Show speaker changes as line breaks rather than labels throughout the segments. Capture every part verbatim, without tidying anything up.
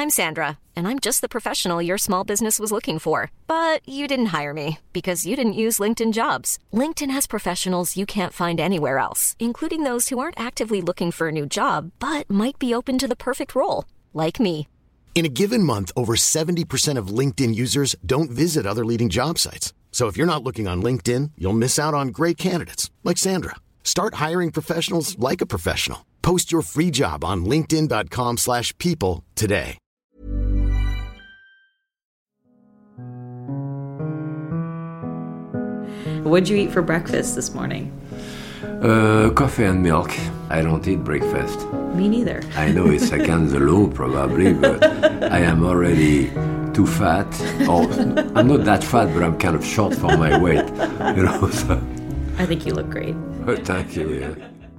I'm Sandra, and I'm just the professional your small business was looking for. But you didn't hire me because you didn't use LinkedIn Jobs. LinkedIn has professionals you can't find anywhere else, including those who aren't actively looking for a new job, but might be open to the perfect role, like me.
In a given month, over seventy percent of LinkedIn users don't visit other leading job sites. So if you're not looking on LinkedIn, you'll miss out on great candidates like Sandra. Start hiring professionals like a professional. Post your free job on linkedin.com slash people today.
What'd you eat for breakfast this morning?
Uh, coffee and milk. I don't eat breakfast.
Me neither.
I know it's against the law probably, but I am already too fat. Or I'm not that fat, but I'm kind of short for my weight. You know. So.
I think you look great.
Oh, thank you. Yeah.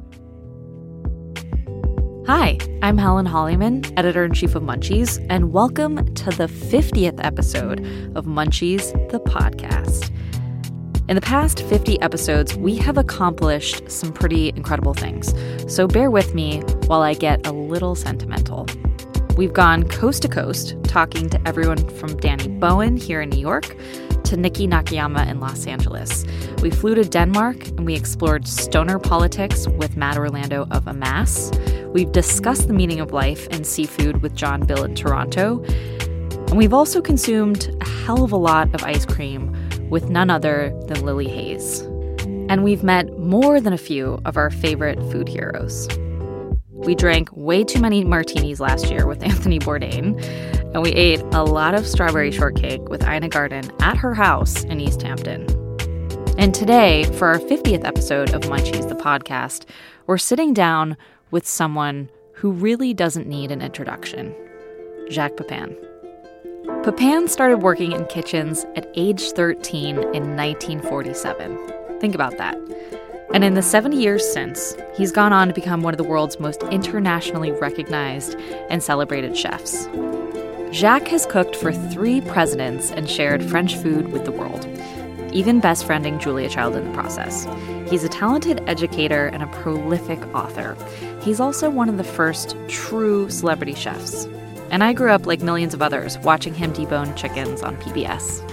Hi, I'm Helen Hollyman, editor-in-chief of Munchies, and welcome to the fiftieth episode of Munchies, the podcast. In the past fifty episodes, we have accomplished some pretty incredible things, so bear with me while I get a little sentimental. We've gone coast to coast, talking to everyone from Danny Bowen here in New York to Nikki Nakayama in Los Angeles. We flew to Denmark and we explored stoner politics with Matt Orlando of Amass. We've discussed the meaning of life and seafood with John Bill in Toronto. And we've also consumed a hell of a lot of ice cream with none other than Lily Hayes. And we've met more than a few of our favorite food heroes. We drank way too many martinis last year with Anthony Bourdain, and we ate a lot of strawberry shortcake with Ina Garten at her house in East Hampton. And today, for our fiftieth episode of Munchies, the podcast, we're sitting down with someone who really doesn't need an introduction, Jacques Pepin. Pepin started working in kitchens at age thirteen in nineteen forty-seven. Think about that. And in the seventy years since, he's gone on to become one of the world's most internationally recognized and celebrated chefs. Jacques has cooked for three presidents and shared French food with the world, even best friending Julia Child in the process. He's a talented educator and a prolific author. He's also one of the first true celebrity chefs. And I grew up, like millions of others, watching him debone chickens on P B S.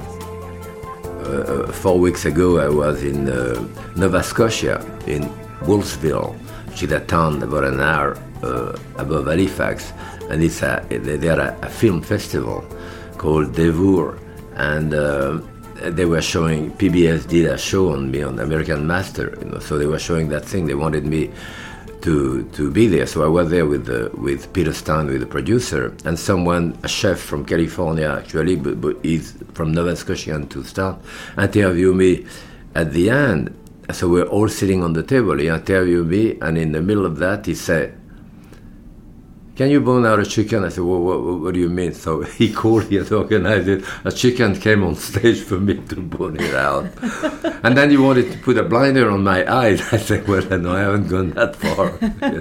Uh, four weeks ago, I was in uh, Nova Scotia, in Wolfsville, which is a town about an hour uh, above Halifax, and it's a, they had a, a film festival called Devour, and uh, they were showing, P B S did a show on me on American Master, you know, so they were showing that thing. They wanted me to to be there, so I was there with the, with Peter Stein, with the producer, and someone, a chef from California actually, but, but he's from Nova Scotia to start, interviewed me at the end. So we're all sitting on the table. He interviewed me, and in the middle of that, he said, "Can you bone out a chicken?" I said, "What, what, what do you mean?" So he called, he had organized it. A chicken came on stage for me to bone it out. And then he wanted to put a blinder on my eyes. I said, well, no, I haven't gone that far.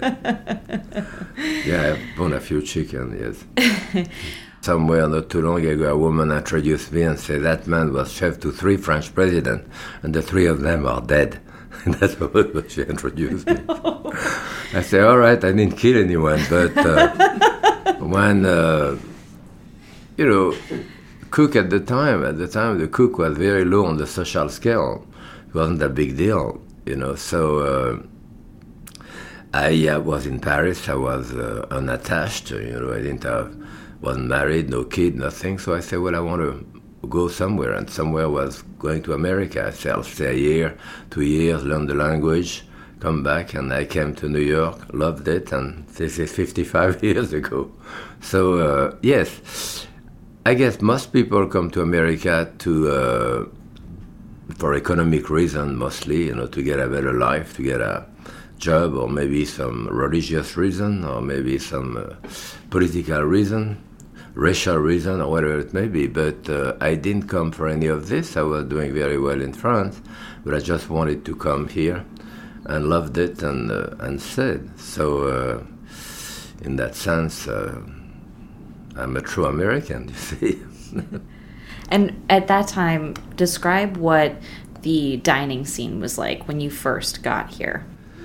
Yeah, I've boned a few chickens, yes. Somewhere not too long ago, a woman introduced me and said that man was chef to three French presidents, and the three of them are dead. And that's what she introduced me. No. I said, all right, I didn't kill anyone, but uh, when, uh, you know, cook at the time, at the time the cook was very low on the social scale. It wasn't a big deal, you know, so uh, I uh, was in Paris, I was uh, unattached, you know, I didn't have, wasn't married, no kid, nothing, so I said, well, I want to go somewhere, and somewhere was going to America. I said, I'll stay a year, two years, learn the language, come back, and I came to New York, loved it, and this is fifty-five years ago. So, uh, yes, I guess most people come to America to uh, for economic reason mostly, you know, to get a better life, to get a job, or maybe some religious reason, or maybe some uh, political reason, racial reason, or whatever it may be. But uh, I didn't come for any of this. I was doing very well in France, but I just wanted to come here and loved it and uh, and stayed. So uh, in that sense, uh, I'm a true American, you see.
And at that time, describe what the dining scene was like when you first got here.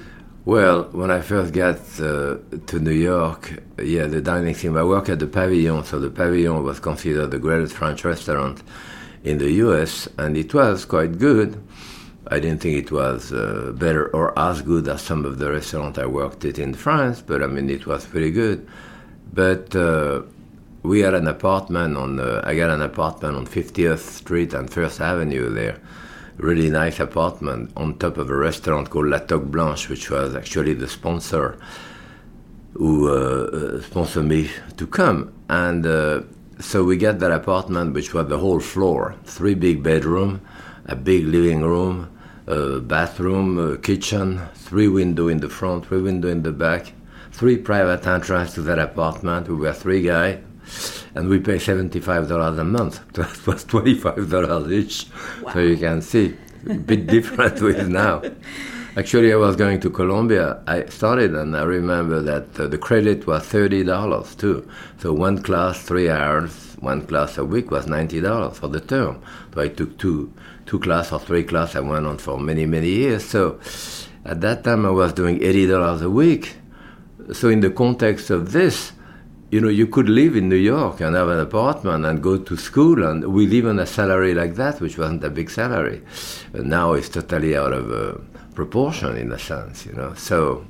Well, when I first got uh, to New York, yeah, the dining scene, I worked at the Pavilion, so the Pavilion was considered the greatest French restaurant in the U S, and it was quite good. I didn't think it was uh, better or as good as some of the restaurants I worked at in France, but I mean, it was pretty good. But uh, we had an apartment on, uh, I got an apartment on fiftieth Street and First Avenue there. Really nice apartment on top of a restaurant called La Toque Blanche, which was actually the sponsor who uh, sponsored me to come. And uh, so we got that apartment, which was the whole floor, three big bedrooms, a big living room, a bathroom, a kitchen, three windows in the front, three windows in the back, three private entrances to that apartment. We were three guys. And we pay seventy-five dollars a month. That was twenty-five dollars each. Wow. So you can see, a bit different with now. Actually, I was going to Colombia. I started, and I remember that uh, the credit was thirty dollars too. So one class, three hours, one class a week was ninety dollars for the term. So I took two, two class or three class. I went on for many, many years. So at that time, I was doing eighty dollars a week. So in the context of this, you know, you could live in New York and have an apartment and go to school and with even a salary like that, which wasn't a big salary. And now it's totally out of uh, proportion in a sense, you know. So,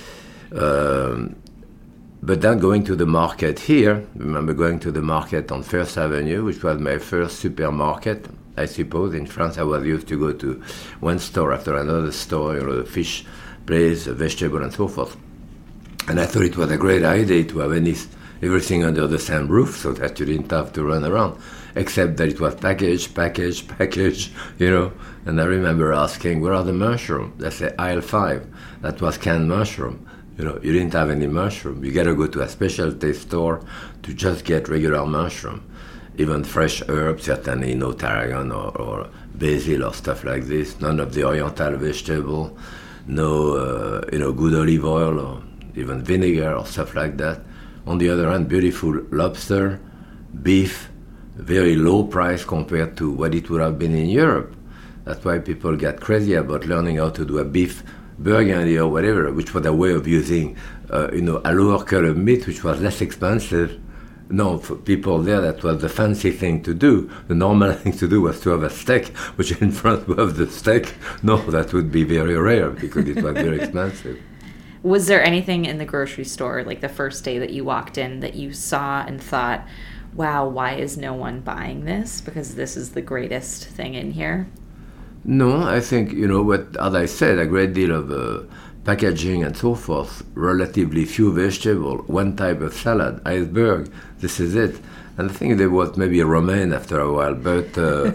um, but then going to the market here, I remember going to the market on First Avenue, which was my first supermarket, I suppose. In France, I was used to go to one store after another store, you know, the fish place, the vegetable and so forth. And I thought it was a great idea to have any everything under the same roof so that you didn't have to run around, except that it was package, package, package, you know. And I remember asking, where are the mushrooms? They say, aisle five. That was canned mushroom. You know, you didn't have any mushroom. You got to go to a specialty store to just get regular mushroom. Even fresh herbs, certainly no tarragon or, or basil or stuff like this. None of the oriental vegetable. No, uh, you know, good olive oil or even vinegar or stuff like that. On the other hand, beautiful lobster, beef, very low price compared to what it would have been in Europe. That's why people get crazy about learning how to do a beef burgundy or whatever, which was a way of using, uh, you know, a lower cut of meat, which was less expensive. No, for people there, that was the fancy thing to do. The normal thing to do was to have a steak, which in France we have the steak. No, that would be very rare because it was very expensive.
Was there anything in the grocery store, like the first day that you walked in, that you saw and thought, wow, why is no one buying this? Because this is the greatest thing in here?
No, I think, you know, what, as I said, a great deal of uh, packaging and so forth, relatively few vegetables, one type of salad, iceberg, this is it. And I think there was maybe a romaine after a while, but uh,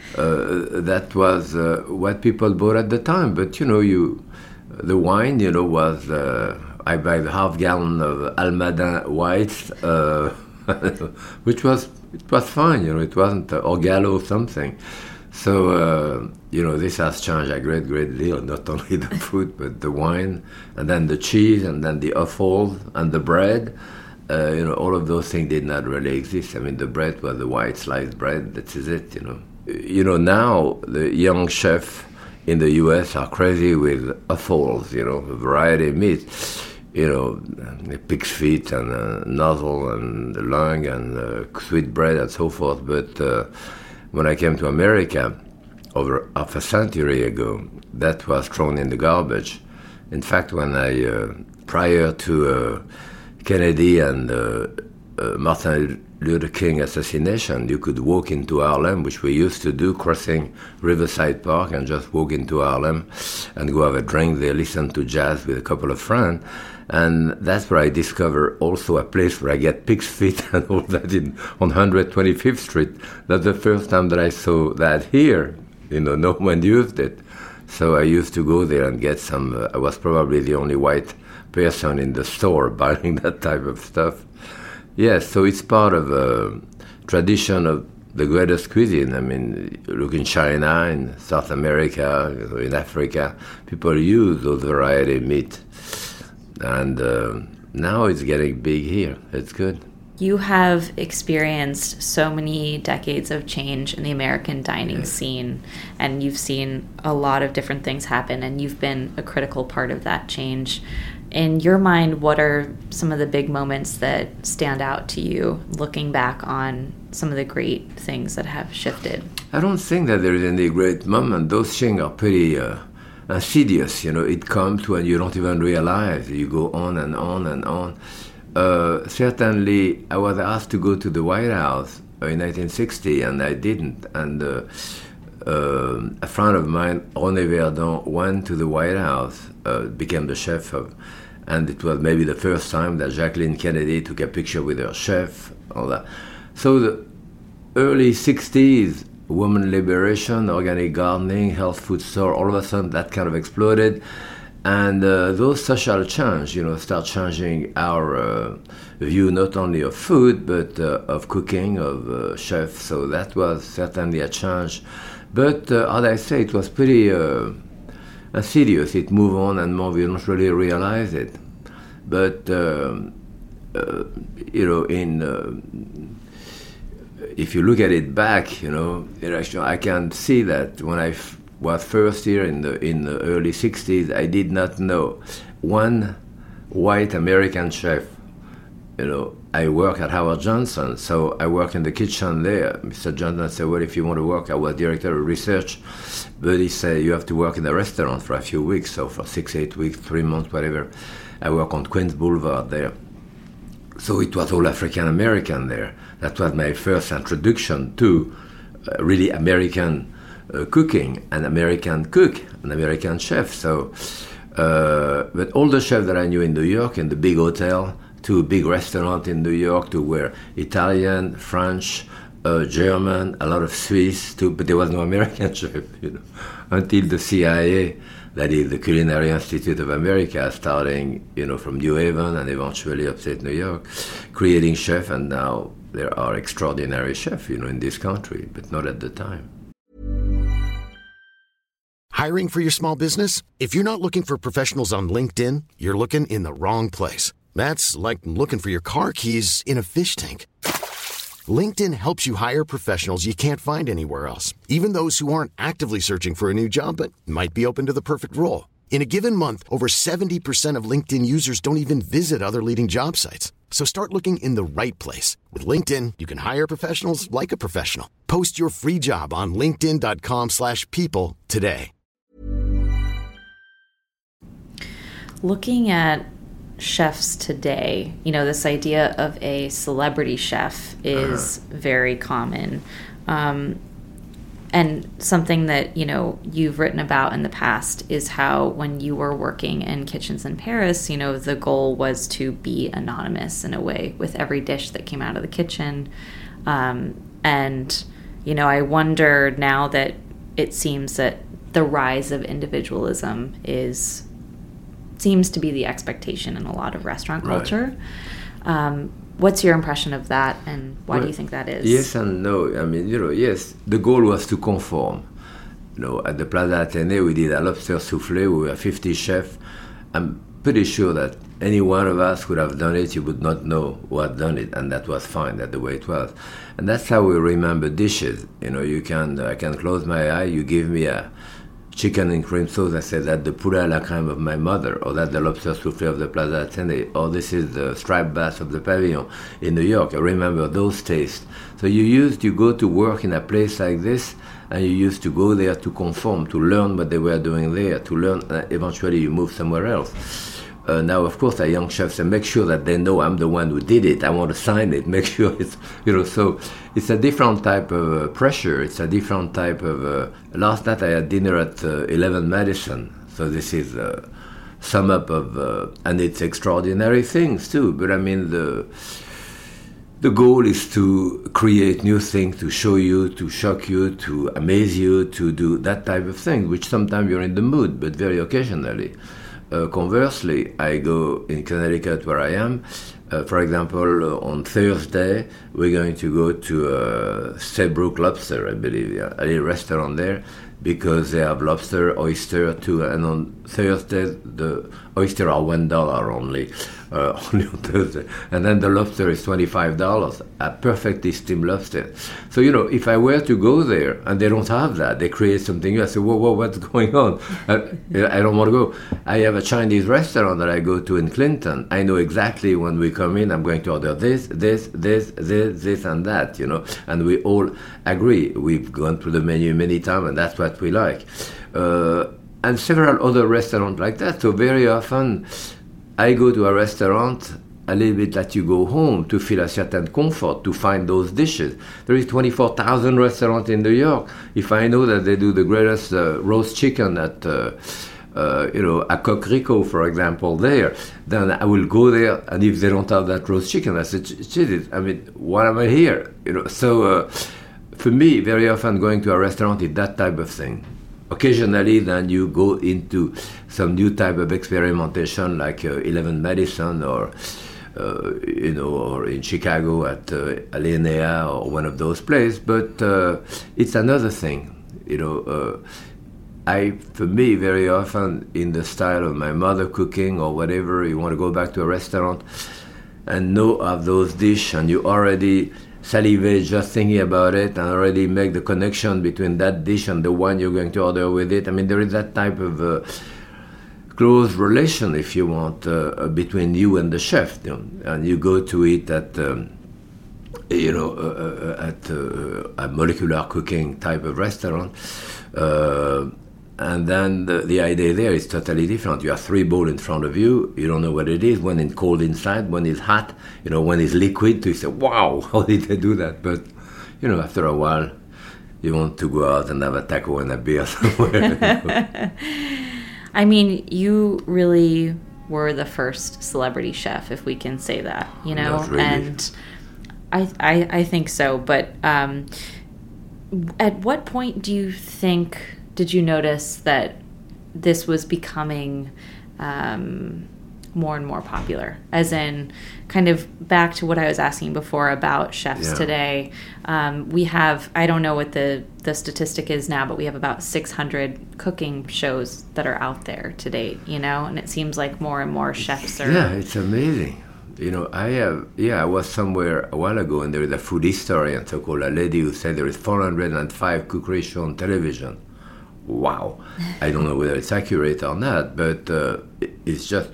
uh, that was uh, what people bought at the time. But, you know, you... The wine, you know, was, uh, I buy the half gallon of Almaden white, uh, which was, it was fine, you know, it wasn't uh, Orgallo something. So, uh, you know, this has changed a great, great deal, not only the food, but the wine, and then the cheese, and then the offals, and the bread. Uh, you know, all of those things did not really exist. I mean, the bread was the white sliced bread, that is it, you know. You know, now, the young chef in the U S are crazy with offals, you know, a variety of meat, you know, pig's feet and uh, nozzle and the lung and uh, sweet bread and so forth. But uh, when I came to America over half a century ago, that was thrown in the garbage. In fact, when I, uh, prior to uh, Kennedy and uh, uh, Martin Luther King assassination, you could walk into Harlem, which we used to do, crossing Riverside Park, and just walk into Harlem and go have a drink there, listen to jazz with a couple of friends. And that's where I discovered also a place where I get pig's feet and all that in, on one hundred twenty-fifth Street. That's the first time that I saw that here. You know, no one used it. So I used to go there and get some, uh, I was probably the only white person in the store buying that type of stuff. Yes, so it's part of a tradition of the greatest cuisine. I mean, look in China, in South America, in Africa, people use those variety of meat. And uh, now it's getting big here. It's good.
You have experienced so many decades of change in the American dining yes. scene, and you've seen a lot of different things happen, and you've been a critical part of that change. In your mind, what are some of the big moments that stand out to you, looking back on some of the great things that have shifted?
I don't think that there is any great moment. Those things are pretty uh, insidious. You know, it comes when you don't even realize. You go on and on and on. Uh, certainly, I was asked to go to the White House in nineteen sixty, and I didn't. And uh, uh, a friend of mine, René Verdon, went to the White House, uh, became the chef of, and it was maybe the first time that Jacqueline Kennedy took a picture with her chef, all that. So the early sixties, women liberation, organic gardening, health food store, all of a sudden that kind of exploded. And uh, those social change, you know, start changing our uh, view not only of food, but uh, of cooking, of uh, chefs. So that was certainly a change. But uh, as I say, it was pretty uh, insidious. It moved on and more, we don't really realize it. But, um, uh, you know, in... Uh, if you look at it back, you know, it actually, I can see that when I f- was first here in the in the early sixties, I did not know one white American chef. You know, I work at Howard Johnson, so I work in the kitchen there. Mister Johnson said, well, if you want to work, I was director of research, but he said, you have to work in the restaurant for a few weeks, so for six, eight weeks, three months, whatever. I work on Queens Boulevard there. So it was all African-American there. That was my first introduction to uh, really American uh, cooking, an American cook, an American chef. So, uh, but all the chefs that I knew in New York, in the big hotel, to a big restaurant in New York, to where Italian, French, uh, German, a lot of Swiss, too, but there was no American chef, you know, until the C I A, that is the Culinary Institute of America, starting, you know, from New Haven and eventually upstate New York, creating chefs, and now there are extraordinary chefs, you know, in this country, but not at the time.
Hiring for your small business? If you're not looking for professionals on LinkedIn, you're looking in the wrong place. That's like looking for your car keys in a fish tank. LinkedIn helps you hire professionals you can't find anywhere else, even those who aren't actively searching for a new job but might be open to the perfect role. In a given month, over seventy percent of LinkedIn users don't even visit other leading job sites. So start looking in the right place. With LinkedIn, you can hire professionals like a professional. Post your free job on linkedin.com slash people today.
Looking at chefs today, you know, this idea of a celebrity chef is uh-huh. very common. Um, and something that, you know, you've written about in the past is how when you were working in kitchens in Paris, you know, the goal was to be anonymous in a way with every dish that came out of the kitchen. Um, and, you know, I wonder now that it seems that the rise of individualism is seems to be the expectation in a lot of restaurant culture. Right. Um, what's your impression of that, and why well, do you think that is?
Yes and no. I mean, you know, yes, the goal was to conform. You know, at the Plaza Athénée, we did a lobster soufflé. We were fifty chefs. I'm pretty sure that any one of us could have done it. You would not know who had done it, and that was fine. That's the way it was. And that's how we remember dishes. You know, you can, I can close my eye, you give me a chicken and cream sauce, I said that the poulet à la crème of my mother, or that the lobster soufflé of the Plaza Athénée, or this is the striped bass of the Pavilion in New York. I remember those tastes. So you used, you go to work in a place like this, and you used to go there to conform, to learn what they were doing there, to learn, uh, eventually you move somewhere else. Uh, now, of course, our young chefs say, make sure that they know I'm the one who did it. I want to sign it. Make sure it's, you know, so it's a different type of uh, pressure. It's a different type of, uh, last night I had dinner at uh, eleven Madison. So this is a sum up of, uh, and it's extraordinary things too. But I mean, the the goal is to create new things, to show you, to shock you, to amaze you, to do that type of thing, which sometimes you're in the mood, but very occasionally. Uh, conversely, I go in Connecticut where I am. Uh, for example, uh, on Thursday, we're going to go to uh, Saybrook Lobster, I believe, yeah, a little restaurant there. because they have lobster, oyster too, and on Thursday the oyster are one dollar only, uh, only on Thursday, and then the lobster is twenty-five dollars, a perfectly steamed lobster. So you know, if I were to go there and they don't have that, they create something else. I say, whoa, whoa, what's going on? I, I don't want to go. I have a Chinese restaurant that I go to in Clinton. I know exactly when we come in, I'm going to order this, this, this, this, this, and that. You know, and we all agree. We've gone through the menu many times, and that's what we like, uh, and several other restaurants like that. So very often I go to a restaurant a little bit like you go home to feel a certain comfort to find those dishes. There is twenty-four thousand restaurants in New York. If I know that they do the greatest uh, roast chicken at uh, uh, you know, a Coq Rico, for example, there, then I will go there, and if they don't have that roast chicken, I say, Jesus, I mean, why am I here? You know, so uh, for me, very often going to a restaurant is that type of thing. Occasionally, then you go into some new type of experimentation, like uh, eleven Madison, or uh, you know, or in Chicago at uh, Alinea, or one of those places. But uh, it's another thing, you know. Uh, I, for me, very often in the style of my mother cooking or whatever, you want to go back to a restaurant and know of those dishes, and you already salivate just thinking about it, and already make the connection between that dish and the one you're going to order with it. I mean, there is that type of uh, close relation, if you want, uh, between you and the chef. You know? And you go to eat at, um, you know, uh, uh, at uh, a molecular cooking type of restaurant. Uh, And then the, the idea there is totally different. You have three bowls in front of you. You don't know what it is. One is cold inside, one is hot. You know, one is liquid. So you say, wow, how did they do that? But, you know, after a while, you want to go out and have a taco and a beer somewhere. You know?
I mean, you really were the first celebrity chef, if we can say that, you know?
Not really.
And I, I, I think so. But um, at what point do you think... did you notice that this was becoming um, more and more popular? As in, kind of back to what I was asking before about chefs
yeah.
today. Um, we have, I don't know what the, the statistic is now, but we have about six hundred cooking shows that are out there to date, you know? And it seems like more and more chefs are...
Yeah, it's amazing. You know, I have, yeah, I was somewhere a while ago, and there is a food historian, so-called, a lady who said there is four hundred five cookery shows on television. Wow. I don't know whether it's accurate or not, but uh, it's just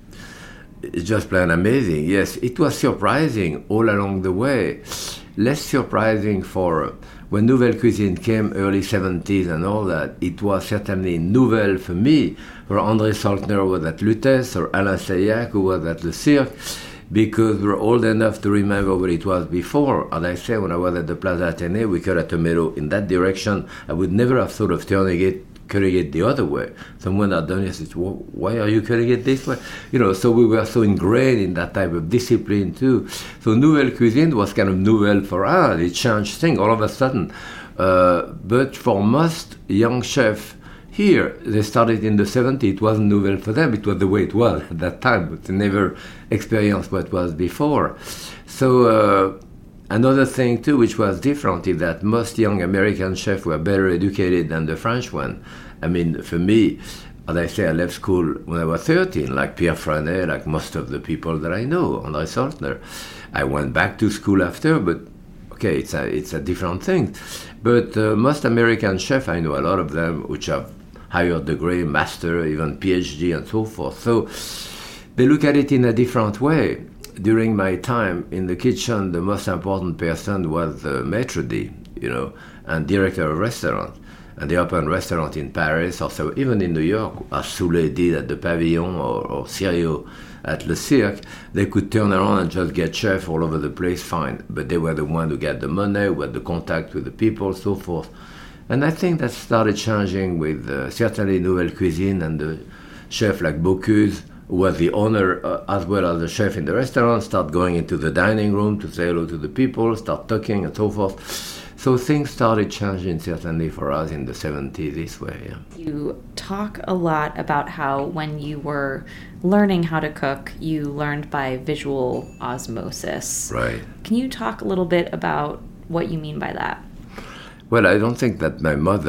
it's just plain amazing. Yes, it was surprising all along the way. Less surprising for when Nouvelle Cuisine came, early seventies and all that. It was certainly nouvelle for me, where André Saltner was at Lutèce, or Alain Seillac, who was at Le Cirque, because we're old enough to remember what it was before. As I say, when I was at the Plaza Athénée, we cut a tomato in that direction. I would never have thought of turning it, cutting it the other way. Someone had done it, said, well, why are you cutting it this way? You know, so we were so ingrained in that type of discipline too. So Nouvelle Cuisine was kind of nouvelle for us. It changed things all of a sudden. Uh, but for most young chefs, here, they started in the seventies. It wasn't novel for them. It was the way it was at that time, but they never experienced what was before. So uh, another thing, too, which was different, is that most young American chefs were better educated than the French one. I mean, for me, as I say, I left school when I was thirteen, like Pierre Franet, like most of the people that I know, André Saltner. I went back to school after, but okay, it's a, it's a different thing. But uh, most American chefs, I know a lot of them, which have higher degree, master, even PhD, and so forth. So they look at it in a different way. During my time in the kitchen, the most important person was the maître d', you know, and director of restaurant. And they opened a restaurant in Paris, or so, even in New York, as Soulet did at the Pavillon, or, or Sirio at Le Cirque. They could turn around and just get chefs all over the place, fine. But they were the ones who got the money, who had the contact with the people, so forth. And I think that started changing with uh, certainly Nouvelle Cuisine, and the chef like Bocuse, who was the owner uh, as well as the chef in the restaurant, start going into the dining room to say hello to the people, start talking and so forth. So things started changing certainly for us in the seventies this way. Yeah.
You talk a lot about how when you were learning how to cook, you learned by visual osmosis.
Right.
Can you talk a little bit about what you mean by that?
Well, I don't think that my mother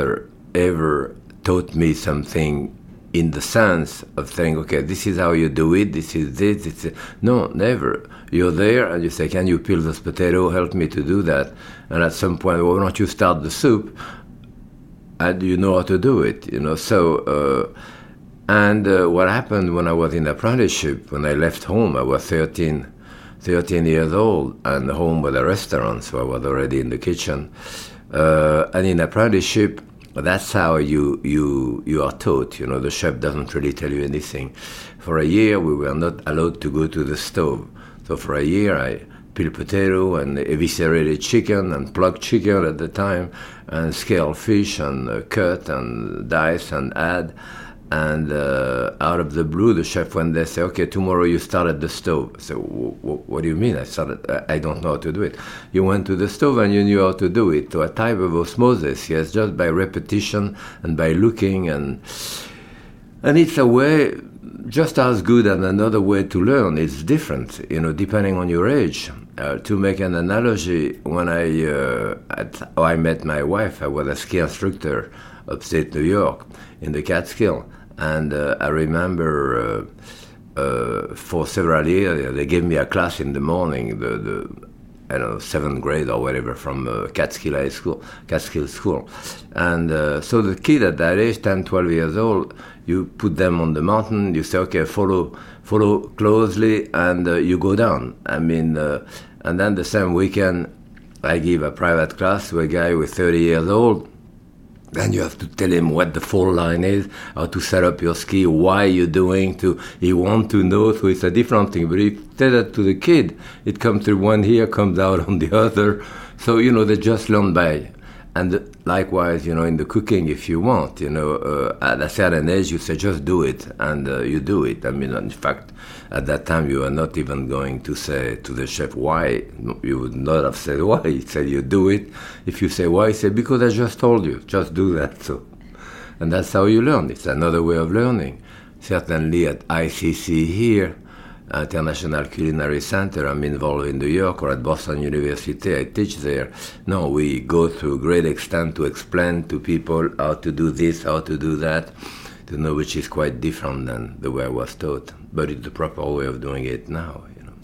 ever taught me something in the sense of saying, okay, this is how you do it, this is this, this is... No, never. You're there and you say, can you peel this potato, help me to do that? And at some point, well, why don't you start the soup? And you know how to do it, you know. So, uh, and uh, what happened when I was in apprenticeship, when I left home, I was thirteen, thirteen years old, and home was a restaurant, so I was already in the kitchen. Uh, and in apprenticeship, that's how you, you you are taught. You know, the chef doesn't really tell you anything. For a year, we were not allowed to go to the stove. So for a year, I peeled potato and eviscerated chicken and plucked chicken at the time, and scaled fish and uh, cut and dice and add. And uh, out of the blue, the chef went there and said, okay, tomorrow you start at the stove. I said, what do you mean? I started, I don't know how to do it. You went to the stove and you knew how to do it. So a type of osmosis, yes, just by repetition and by looking. And and it's a way just as good as another way to learn. It's different, you know, depending on your age. Uh, to make an analogy, when I, uh, at, oh, I met my wife, I was a ski instructor upstate New York in the Catskill. And uh, I remember uh, uh, for several years, they gave me a class in the morning, the, the I don't know, seventh grade or whatever, from uh, Catskill High School, Catskill School. And uh, so the kid at that age, ten, twelve years old, you put them on the mountain, you say, okay, follow follow closely, and uh, you go down. I mean, uh, and then the same weekend, I give a private class to a guy who is thirty years old. Then you have to tell him what the fall line is, how to set up your ski, why you're doing to, he wants to know, so it's a different thing. But if you tell that to the kid, it comes through one ear, comes out on the other. So, you know, they just learn by. And likewise, you know, in the cooking, if you want, you know, uh, at a certain age, you say, just do it, and uh, you do it. I mean, in fact, at that time, you are not even going to say to the chef why. You would not have said why. He said, you do it. If you say why, he said, because I just told you, just do that. So, and that's how you learn. It's another way of learning. Certainly at I C C here, International Culinary Center, I'm involved in New York, or at Boston University, I teach there. No, we go through great extent to explain to people how to do this, how to do that, to know, which is quite different than the way I was taught. But it's the proper way of doing it now. You know.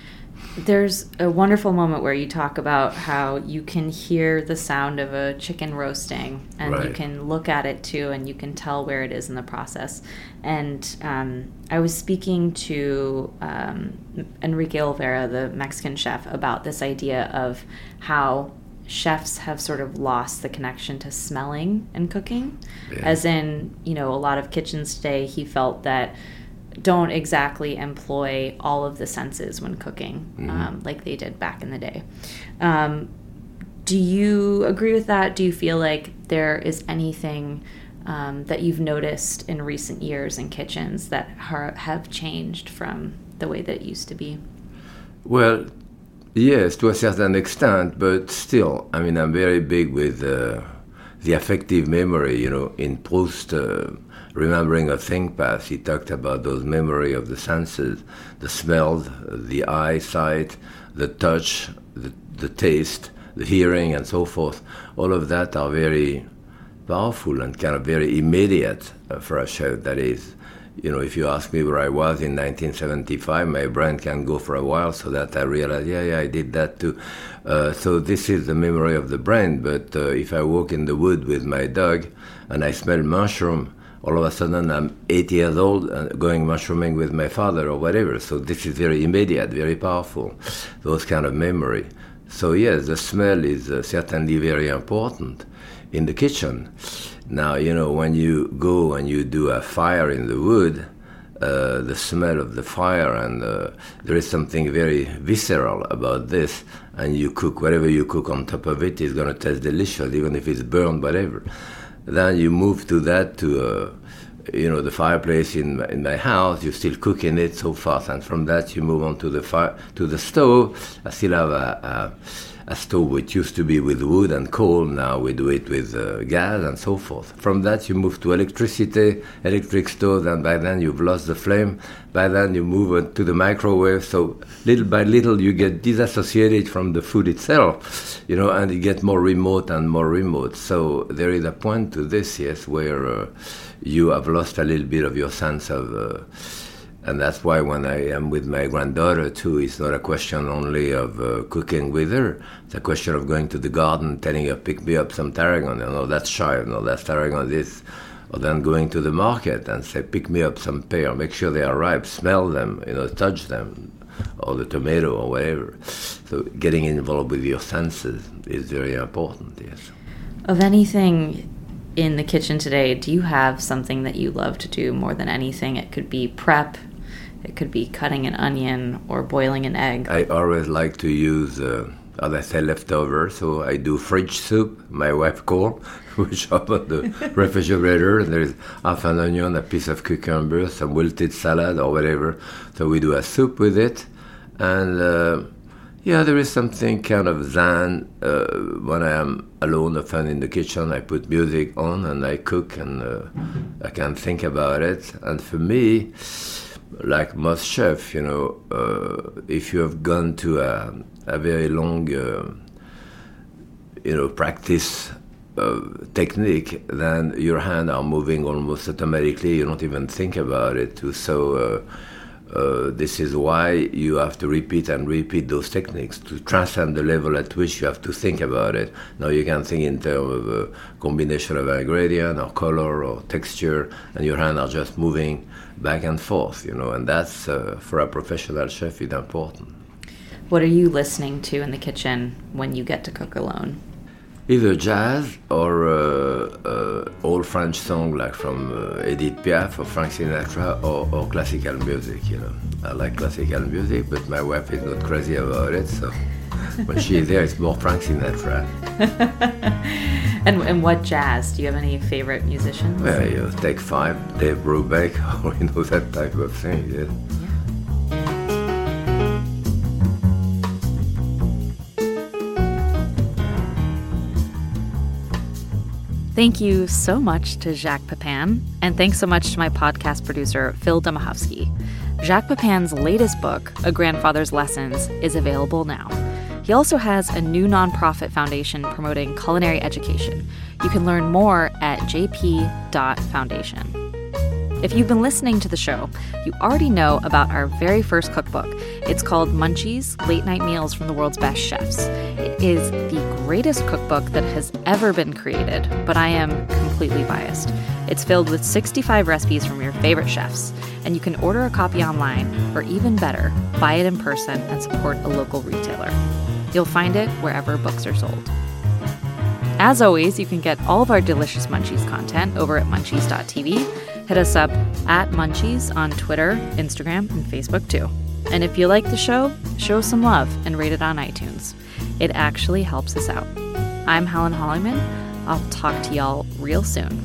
There's a wonderful moment where you talk about how you can hear the sound of a chicken roasting, and right. you can look at it too, and you can tell where it is in the process. And um, I was speaking to um, Enrique Olvera, the Mexican chef, about this idea of how chefs have sort of lost the connection to smelling and cooking. Yeah. As in, you know, a lot of kitchens today, he felt that don't exactly employ all of the senses when cooking, mm-hmm. um, like they did back in the day. Um, do you agree with that? Do you feel like there is anything um, that you've noticed in recent years in kitchens that are, have changed from the way that it used to be?
Well, yes, to a certain extent, but still, I mean, I'm very big with uh, the affective memory, you know, in Proust, uh, Remembering a Thing Past, he talked about those memory of the senses, the smell, the eyesight, the touch, the, the taste, the hearing, and so forth. All of that are very powerful and kind of very immediate uh, for a chef. That is, you know, if you ask me where I was in nineteen seventy-five, my brain can go for a while, so that I realize, yeah, yeah, I did that too. Uh, so this is the memory of the brain. But uh, if I walk in the wood with my dog and I smell mushroom, all of a sudden I'm eight years old and going mushrooming with my father or whatever. So this is very immediate, very powerful, those kind of memory. So yes, the smell is uh, certainly very important in the kitchen. Now, you know, when you go and you do a fire in the wood, uh, the smell of the fire, and uh, there is something very visceral about this, and you cook, whatever you cook on top of it is going to taste delicious, even if it's burned, whatever. Then you move to that, to, uh, you know, the fireplace in my, in my house. You're still cooking it so fast, and from that you move on to the fire, to the stove. I still have a, a stove which used to be with wood and coal, now we do it with uh, gas and so forth. From that you move to electricity, electric stove, and by then you've lost the flame. By then you move on to the microwave, so little by little you get disassociated from the food itself, you know, and it gets more remote and more remote. So there is a point to this, yes, where uh, you have lost a little bit of your sense of... Uh, And that's why when I am with my granddaughter, too, it's not a question only of uh, cooking with her. It's a question of going to the garden, telling her, pick me up some tarragon. You know, that's chive. No, that's tarragon this. Or then going to the market and say, pick me up some pear. Make sure they are ripe. Smell them, you know, touch them. Or the tomato or whatever. So getting involved with your senses is very important, yes.
Of anything in the kitchen today, do you have something that you love to do more than anything? It could be prep. It could be cutting an onion or boiling an egg.
I always like to use, uh, as I say, leftover. So I do fridge soup, my wife calls, which open the refrigerator. There is half an onion, a piece of cucumber, some wilted salad or whatever. So we do a soup with it. And uh, yeah, there is something kind of zen. Uh, when I am alone, often in the kitchen, I put music on and I cook and uh, I can think about it. And for me, like most chefs, you know, uh, if you have gone to a, a very long, uh, you know, practice uh, technique, then your hands are moving almost automatically. You don't even think about it. So uh, uh, this is why you have to repeat and repeat those techniques to transcend the level at which you have to think about it. Now you can think in terms of a combination of ingredient or color or texture, and your hands are just moving back and forth, you know, and that's, uh, for a professional chef, is important.
What are you listening to in the kitchen when you get to cook alone?
Either jazz or uh, uh, old French song like from uh, Edith Piaf or Frank Sinatra, or, or classical music, you know. I like classical music, but my wife is not crazy about it, so when she is there, it's more Frank Sinatra.
And, and what jazz? Do you have any favorite musicians?
Well, you know, Take Five, Dave Brubeck, or you know, that type of thing, yes.
Thank you so much to Jacques Pepin, and thanks so much to my podcast producer, Phil Domahovsky. Jacques Pepin's latest book, A Grandfather's Lessons, is available now. He also has a new nonprofit foundation promoting culinary education. You can learn more at j p dot foundation. If you've been listening to the show, you already know about our very first cookbook. It's called Munchies, Late Night Meals from the World's Best Chefs. It is the greatest cookbook that has ever been created, but I am completely biased. It's filled with sixty-five recipes from your favorite chefs, and you can order a copy online, or even better, buy it in person and support a local retailer. You'll find it wherever books are sold. As always, you can get all of our delicious Munchies content over at munchies dot t v. Hit us up at Munchies on Twitter, Instagram, and Facebook too. And if you like the show, show some love and rate it on iTunes. It actually helps us out. I'm Helen Holliman. I'll talk to y'all real soon.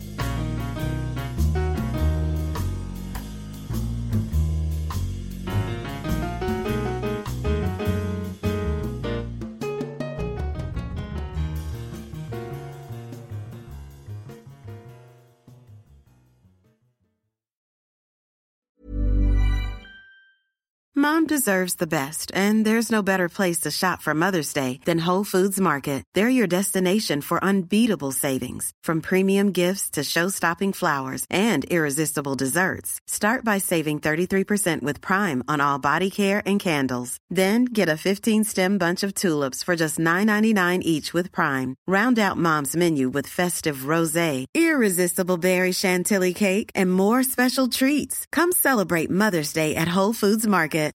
Mom deserves the best, and there's no better place to shop for Mother's Day than Whole Foods Market. They're your destination for unbeatable savings, from premium gifts to show-stopping flowers and irresistible desserts. Start by saving thirty-three percent with Prime on all body care and candles. Then get a fifteen-stem bunch of tulips for just nine ninety-nine each with Prime. Round out Mom's menu with festive rosé, irresistible berry chantilly cake, and more special treats. Come celebrate Mother's Day at Whole Foods Market.